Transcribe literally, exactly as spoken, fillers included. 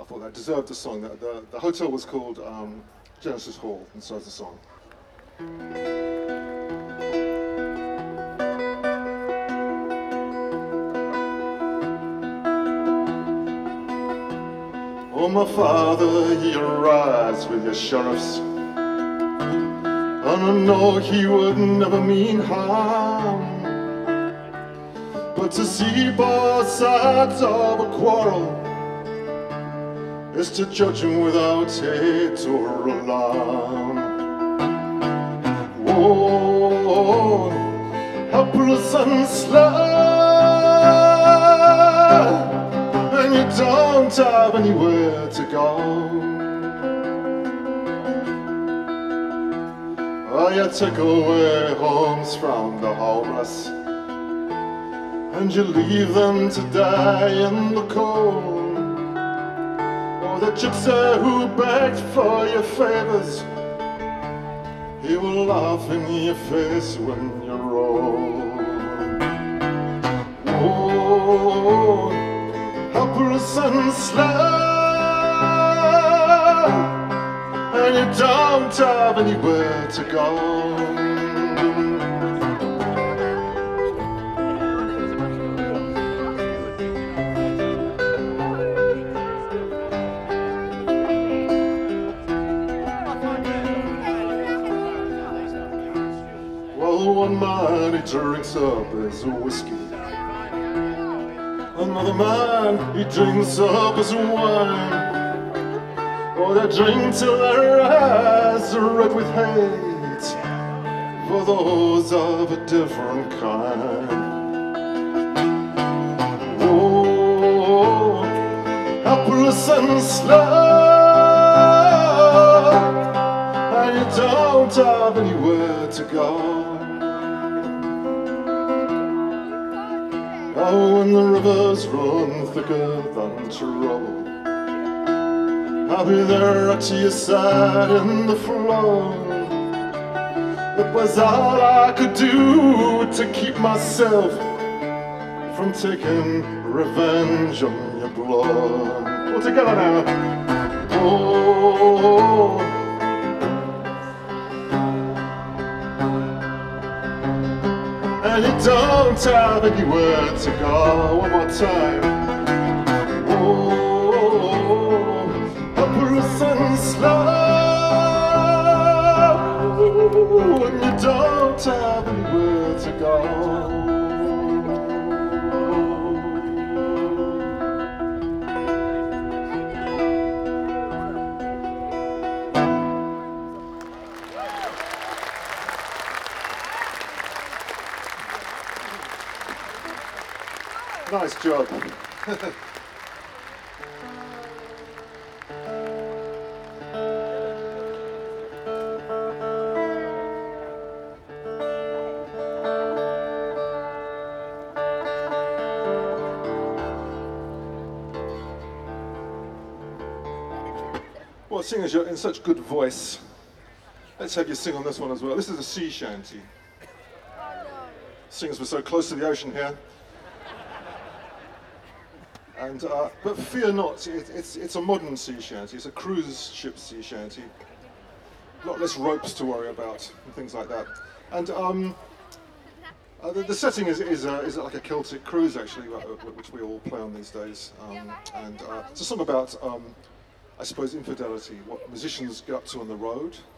thought that deserved a song. The, the, the hotel was called um, Genesis Hall, and so is the song. Oh, my father, he arrives with your sheriffs, and I know he would never mean harm, but to see both sides of a quarrel is to judge him without hate or alarm. Oh, helpless and slow, and you don't have anywhere to go. Oh, you take away homes from the homeless, and you leave them to die in the cold. Oh, the gypsy who begged for your favors, he will laugh in your face when you're old. Oh, helpless and slow, and you don't have anywhere to go. Well, one man he drinks up his whiskey, another man he drinks up his wine. Oh, they drink till their eyes are red with hate for those of a different kind. Oh, helpless and slow, and you don't have anywhere to go. Oh, when the rivers run thicker than trouble, I'll be there at your side in the flow. It was all I could do to keep myself from taking revenge on your blood. All together now. Oh, and you don't have anywhere to go. One more time. Oh, helpless and slow, and you don't have anywhere to go. Nice job. Well, seeing as you're in such good voice, let's have you sing on this one as well. This is a sea shanty. Seeing as we're so close to the ocean here. And, uh, but fear not, it, it's, it's a modern sea shanty, it's a cruise ship sea shanty. A lot less ropes to worry about and things like that. And um, uh, the, the setting is, is, uh, is like a Celtic cruise actually, uh, which we all play on these days. Um, and uh, it's a song about, um, I suppose, infidelity, what musicians get up to on the road.